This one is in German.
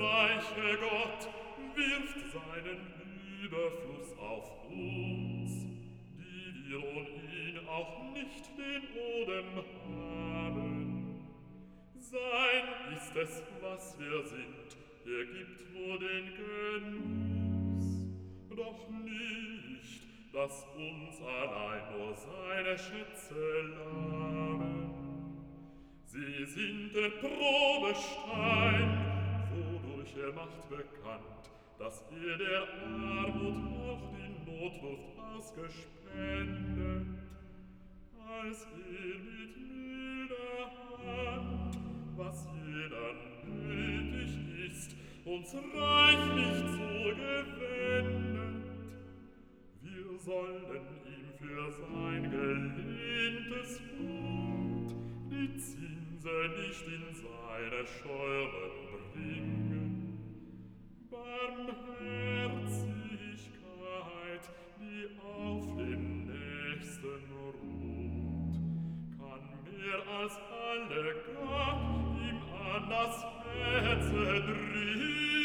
reiche Gott wirft seinen Überfluss auf uns, die wir ohne ihn auch nicht den Odem haben. Sein ist es, was wir sind, er gibt nur den Genuss, doch nicht, dass uns allein nur seine Schätze lahmen. Sie sind der Probestein, wodurch er macht bekannt, dass er der Armut auch die Notluft ausgespendet, als er mit milder Hand, was jeder nötig ist, uns reichlich zugewendet. Wir sollen ihm für sein gelehntes Gut die Zinse nicht in seine Scheuren bringen. Barmherzigkeit, die auf den Nächsten ruht, kann mehr als alle Gott ihm an das Herz dringen.